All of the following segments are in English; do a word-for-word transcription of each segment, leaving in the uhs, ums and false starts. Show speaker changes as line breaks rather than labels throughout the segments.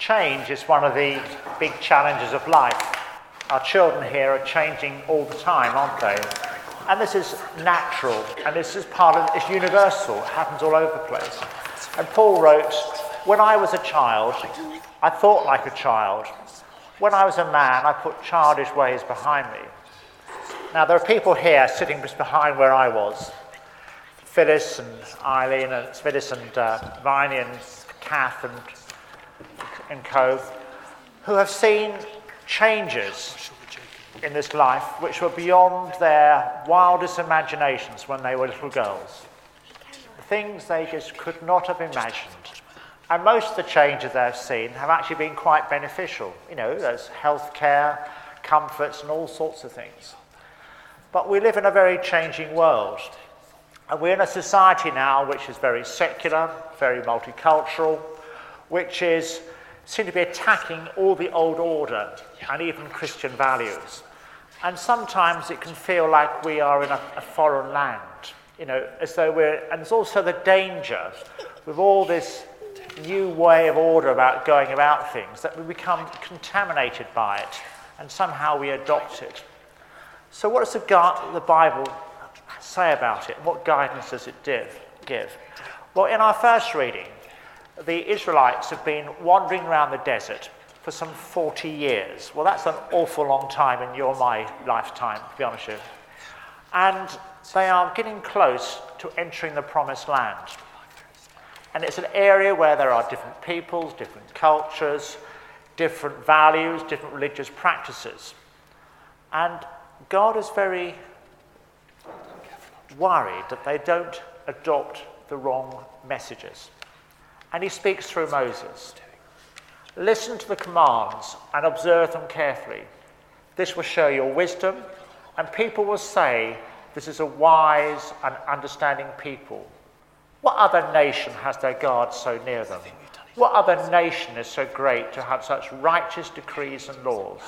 Change is one of the big challenges of life. Our children here are changing all the time, aren't they? And this is natural, and this is part of, it's universal, it happens all over the place. And Paul wrote, when I was a child, I thought like a child. When I was a man, I put childish ways behind me. Now, there are people here sitting just behind where I was. Phyllis and Eileen, and Phyllis and uh, Viney and Kath and, and co, who have seen changes in this life which were beyond their wildest imaginations when they were little girls. Things they just could not have imagined. And most of the changes they've seen have actually been quite beneficial. You know, there's healthcare, comforts, and all sorts of things. But we live in a very changing world. And we're in a society now which is very secular, very multicultural, which is seem to be attacking all the old order and even Christian values. And sometimes it can feel like we are in a, a foreign land, you know, as though we're, and there's also the danger with all this new way of order about going about things that we become contaminated by it and somehow we adopt it. So what does the, gu- the Bible say about it? What guidance does it give? Well, in our first reading, the Israelites have been wandering around the desert for some forty years. Well, that's an awful long time in your my lifetime, to be honest with you. And they are getting close to entering the promised land. And it's an area where there are different peoples, different cultures, different values, different religious practices. And God is very worried that they don't adopt the wrong messages. And he speaks through Moses. Listen to the commands and observe them carefully. This will show your wisdom, and people will say, this is a wise and understanding people. What other nation has their God so near them? What other nation is so great to have such righteous decrees and laws?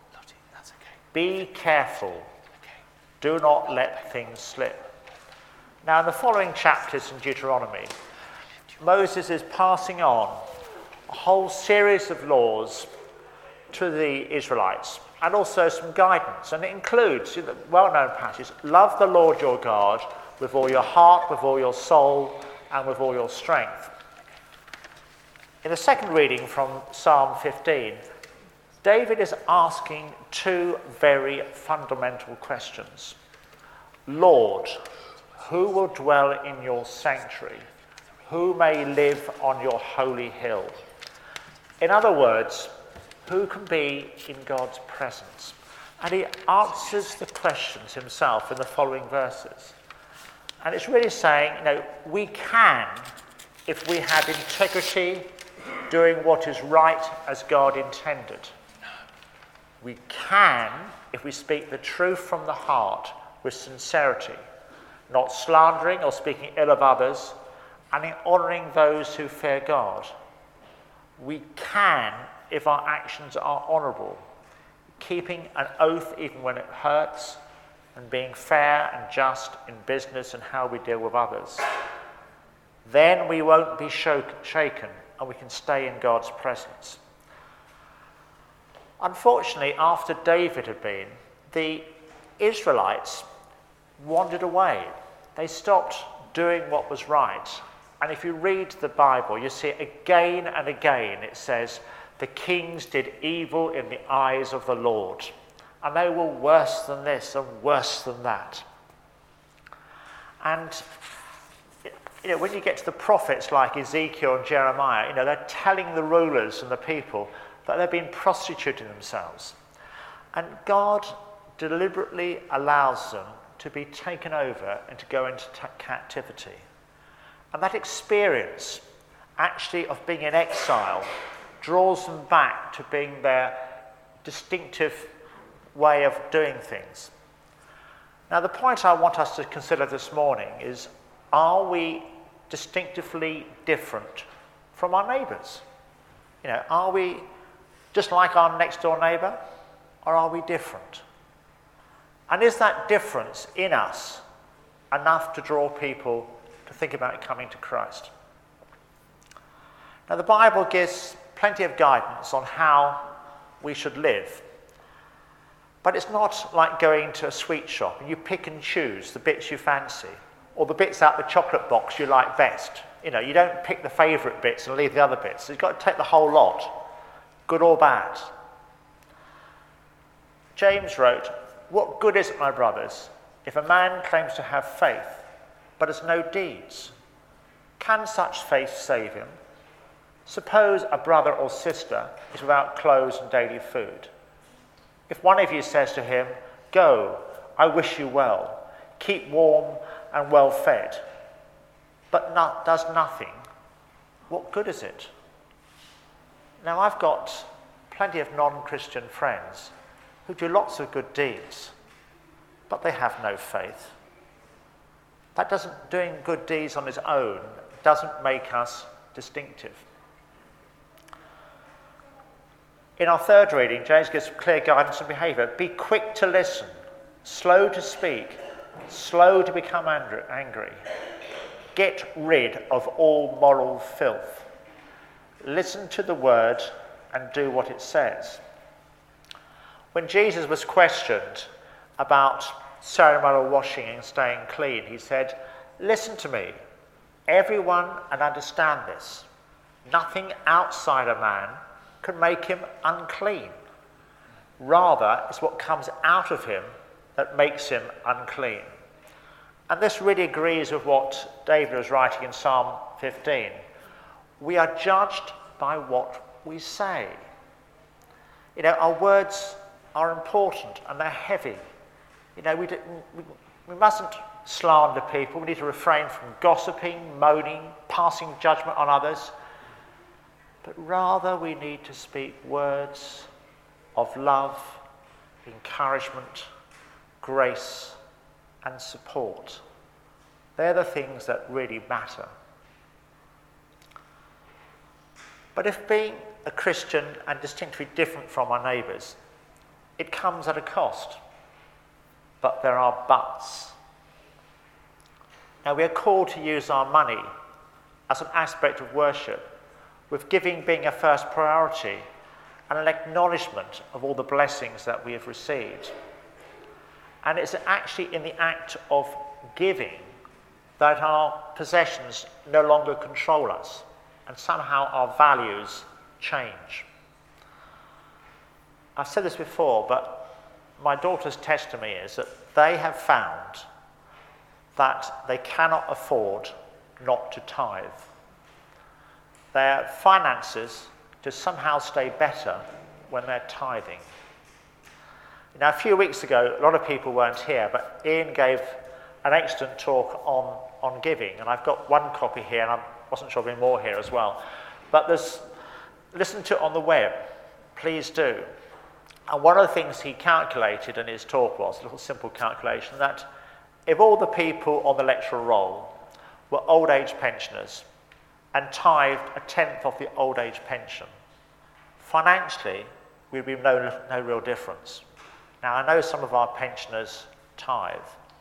Be careful. Do not let things slip. Now, in the following chapters in Deuteronomy, Moses is passing on a whole series of laws to the Israelites and also some guidance. And it includes the well-known passage, love the Lord your God with all your heart, with all your soul, and with all your strength. In the second reading from Psalm fifteen, David is asking two very fundamental questions. Lord, who will dwell in your sanctuary? Who may live on your holy hill? In other words, who can be in God's presence? And he answers the questions himself in the following verses. And it's really saying, you know, we can, if we have integrity, doing what is right as God intended. We can, if we speak the truth from the heart with sincerity, not slandering or speaking ill of others, and in honouring those who fear God. We can, if our actions are honourable, keeping an oath even when it hurts, and being fair and just in business and how we deal with others. Then we won't be shaken, and we can stay in God's presence. Unfortunately, after David had been, the Israelites wandered away. They stopped doing what was right. And if you read the Bible, you see again and again it says, the kings did evil in the eyes of the Lord. And they were worse than this and worse than that. And you know, when you get to the prophets like Ezekiel and Jeremiah, you know, they're telling the rulers and the people that they've been prostituting themselves. And God deliberately allows them to be taken over and to go into t- captivity. And that experience, actually, of being in exile draws them back to being their distinctive way of doing things. Now, the point I want us to consider this morning is, are we distinctively different from our neighbours? You know, are we just like our next door neighbour, or are we different? And is that difference in us enough to draw people to think about coming to Christ? Now, the Bible gives plenty of guidance on how we should live. But it's not like going to a sweet shop and you pick and choose the bits you fancy, or the bits out the chocolate box you like best. You know, you don't pick the favourite bits and leave the other bits. You've got to take the whole lot, good or bad. James wrote, "What good is it, my brothers, if a man claims to have faith, but has no deeds? Can such faith save him? Suppose a brother or sister is without clothes and daily food. If one of you says to him, 'Go, I wish you well, keep warm and well fed,' but not, does nothing, what good is it?" Now, I've got plenty of non-Christian friends who do lots of good deeds, but they have no faith. That doesn't, doing good deeds on its own doesn't make us distinctive. In our third reading, James gives clear guidance on behaviour. Be quick to listen, slow to speak, slow to become angry. Get rid of all moral filth. Listen to the word and do what it says. When Jesus was questioned about ceremonial washing and staying clean, he said, "Listen to me, everyone, and understand this. Nothing outside a man can make him unclean. Rather, it's what comes out of him that makes him unclean." And this really agrees with what David was writing in Psalm fifteen. We are judged by what we say. You know, our words are important and they're heavy. You know, we, do, we, we mustn't slander people. We need to refrain from gossiping, moaning, passing judgment on others. But rather we need to speak words of love, encouragement, grace, and support. They're the things that really matter. But if being a Christian and distinctly different from our neighbours, it comes at a cost. But there are buts. Now, we are called to use our money as an aspect of worship, with giving being a first priority and an acknowledgement of all the blessings that we have received. And it's actually in the act of giving that our possessions no longer control us and somehow our values change. I've said this before, but my daughter's testimony is that they have found that they cannot afford not to tithe. Their finances just somehow stay better when they're tithing. Now, a few weeks ago, a lot of people weren't here, but Ian gave an excellent talk on, on giving, and I've got one copy here, and I wasn't sure there'll be more here as well. But there's, listen to it on the web, please do. And one of the things he calculated in his talk was, a little simple calculation, that if all the people on the electoral roll were old age pensioners and tithed a tenth of the old age pension, financially, we'd be no, no real difference. Now, I know some of our pensioners tithe.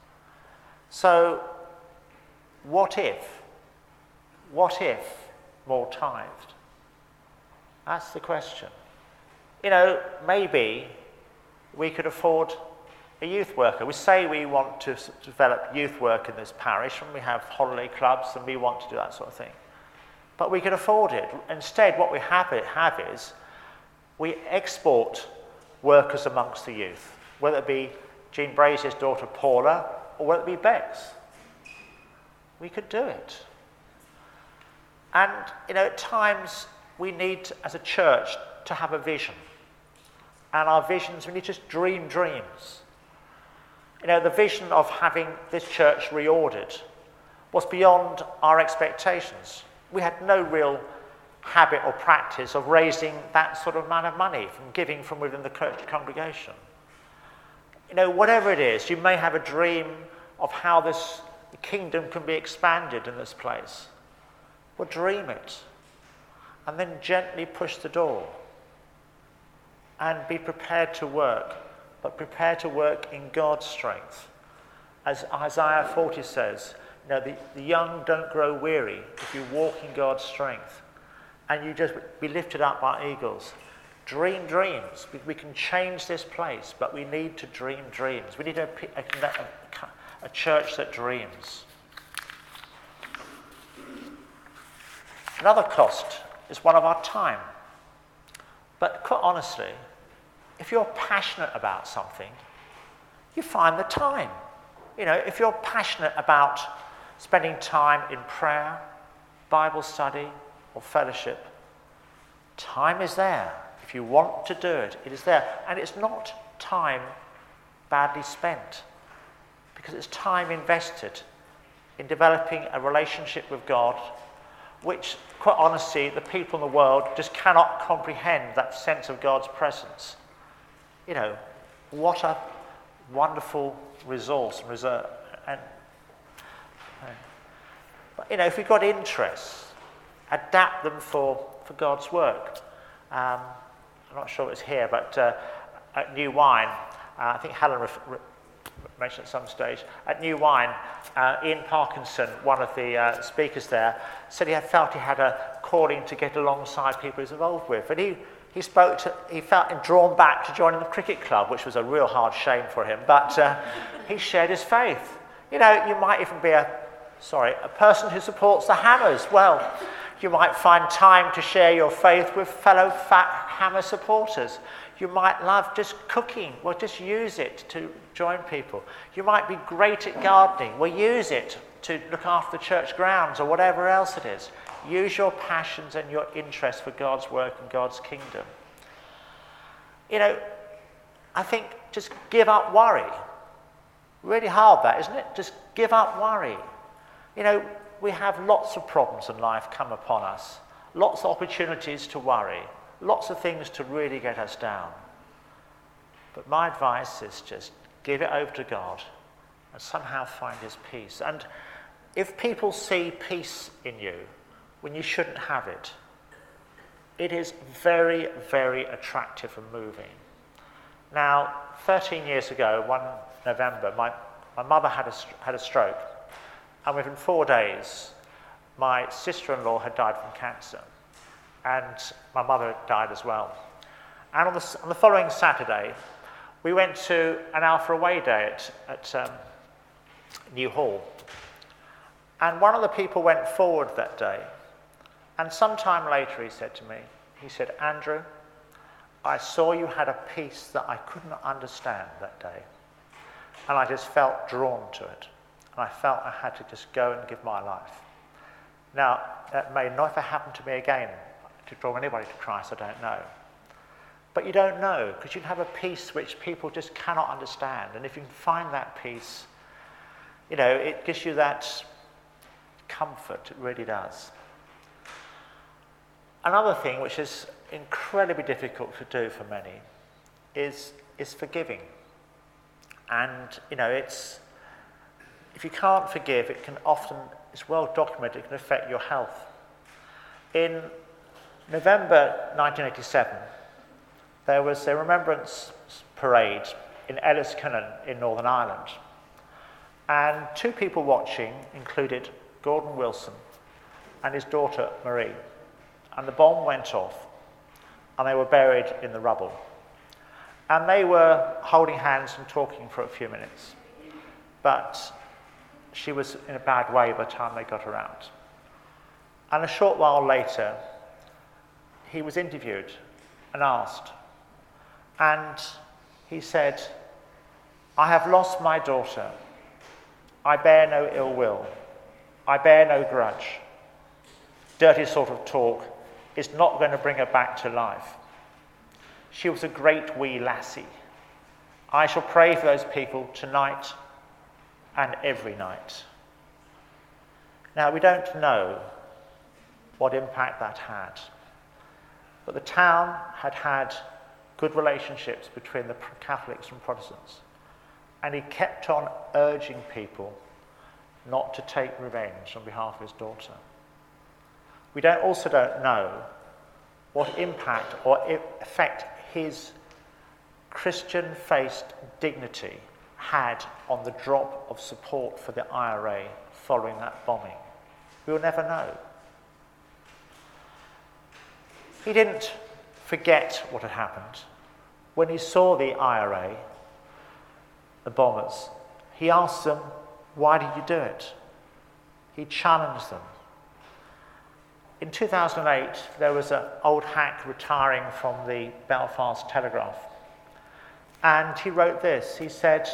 So, what if? What if more tithed? That's the question. You know, maybe we could afford a youth worker. We say we want to develop youth work in this parish, and we have holiday clubs, and we want to do that sort of thing. But we could afford it. Instead, what we have, it, have is we export workers amongst the youth, whether it be Jean Brazier's daughter Paula, or whether it be Bex. We could do it. And, you know, at times we need, as a church, to have a vision. And our visions, we need to just dream dreams. You know, the vision of having this church reordered was beyond our expectations. We had no real habit or practice of raising that sort of amount of money from giving from within the congregation. You know, whatever it is, you may have a dream of how this kingdom can be expanded in this place. Well, dream it, and then gently push the door, and be prepared to work, but prepare to work in God's strength. As Isaiah forty says, you know, the, the young don't grow weary if you walk in God's strength. and you just be lifted up by eagles. Dream dreams. We, we can change this place, but we need to dream dreams. We need a, a, a, a church that dreams. Another cost is one of our time. But quite honestly, if you're passionate about something, you find the time. You know, if you're passionate about spending time in prayer, Bible study, or fellowship, time is there. If you want to do it, it is there. And it's not time badly spent, because it's time invested in developing a relationship with God, which, quite honestly, the people in the world just cannot comprehend that sense of God's presence. You know, what a wonderful resource and reserve. And, but, you know, if we've got interests, adapt them for, for God's work. Um, I'm not sure it's here, but uh, at New Wine, uh, I think Helen ref- re- mentioned at some stage, at New Wine, uh, Ian Parkinson, one of the uh, speakers there, said he had felt he had a calling to get alongside people he's involved with. And he, he spoke to, he felt drawn back to joining the cricket club, which was a real hard shame for him, but uh, he shared his faith. You know, you might even be a, sorry, a person who supports the Hammers. Well, you might find time to share your faith with fellow fat Hammer supporters. You might love just cooking. Well, just use it to join people. You might be great at gardening. Well, use it to look after the church grounds or whatever else it is. Use your passions and your interest for God's work and God's kingdom. You know, I think just give up worry. Really hard that, isn't it? Just give up worry. You know, we have lots of problems in life come upon us, lots of opportunities to worry, lots of things to really get us down. But my advice is just give it over to God and somehow find his peace. And if people see peace in you when you shouldn't have it, it is very, very attractive and moving. Now, thirteen years ago, one November, my, my mother had a, had a stroke. And within four days, my sister-in-law had died from cancer. And my mother had died as well. And on the, on the following Saturday, we went to an Alpha Away Day at, at um, New Hall. And one of the people went forward that day. And sometime later he said to me, he said, Andrew, I saw you had a peace that I couldn't understand that day. And I just felt drawn to it. And I felt I had to just go and give my life. Now, that may never happen to me again, to draw anybody to Christ, I don't know. But you don't know, because you can have a peace which people just cannot understand. And if you can find that peace, you know, it gives you that comfort, it really does. Another thing which is incredibly difficult to do for many is, is forgiving. And, you know, it's, if you can't forgive, it can often, it's well documented, it can affect your health. In November nineteen eighty-seven, there was a remembrance parade in Enniskillen in Northern Ireland. And two people watching included Gordon Wilson and his daughter Marie. And the bomb went off, and they were buried in the rubble. And they were holding hands and talking for a few minutes. But she was in a bad way by the time they got her out. And a short while later, he was interviewed and asked. And he said, I have lost my daughter. I bear no ill will. I bear no grudge. Dirty sort of talk is not going to bring her back to life. She was a great wee lassie. I shall pray for those people tonight and every night. Now, we don't know what impact that had, but the town had had good relationships between the Catholics and Protestants, and he kept on urging people not to take revenge on behalf of his daughter. We don't, also don't know what impact or effect his Christian-faced dignity had on the drop of support for the I R A following that bombing. We will never know. He didn't forget what had happened. When he saw the I R A, the bombers, he asked them, why did you do it? He challenged them. In two thousand eight, there was an old hack retiring from the Belfast Telegraph. And he wrote this. He said,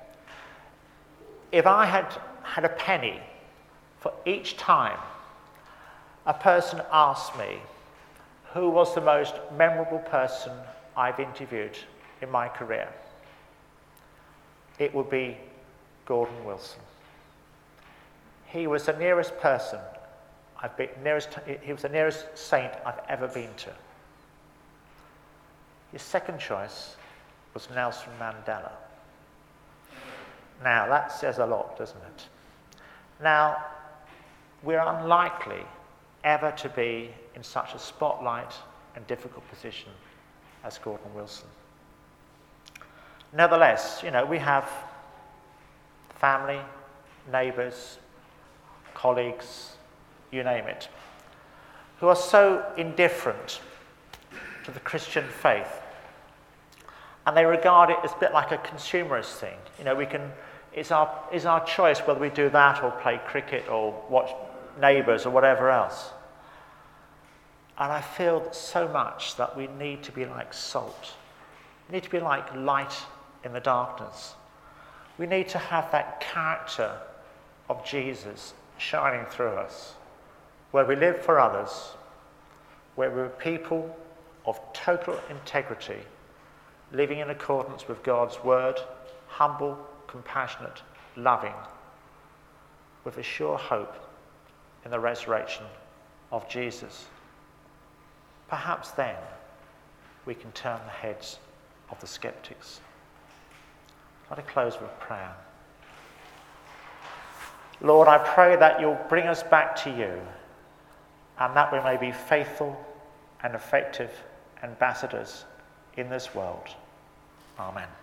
if I had had a penny for each time a person asked me who was the most memorable person I've interviewed in my career, it would be Gordon Wilson. He was the nearest person I've been, nearest, he was the nearest saint I've ever been to. His second choice was Nelson Mandela. Now, that says a lot, doesn't it? Now, we're unlikely ever to be in such a spotlight and difficult position as Gordon Wilson. Nevertheless, you know, we have family, neighbours, colleagues, you name it, who are so indifferent to the Christian faith, and they regard it as a bit like a consumerist thing. You know, we can, it's our, it's our choice whether we do that or play cricket or watch Neighbours or whatever else. And I feel so much that we need to be like salt. We need to be like light in the darkness. We need to have that character of Jesus shining through us, where we live for others, where we're people of total integrity, living in accordance with God's word, humble, compassionate, loving, with a sure hope in the resurrection of Jesus. Perhaps then we can turn the heads of the skeptics. I'd like to close with prayer. Lord, I pray that you'll bring us back to you, and that we may be faithful and effective ambassadors in this world. Amen.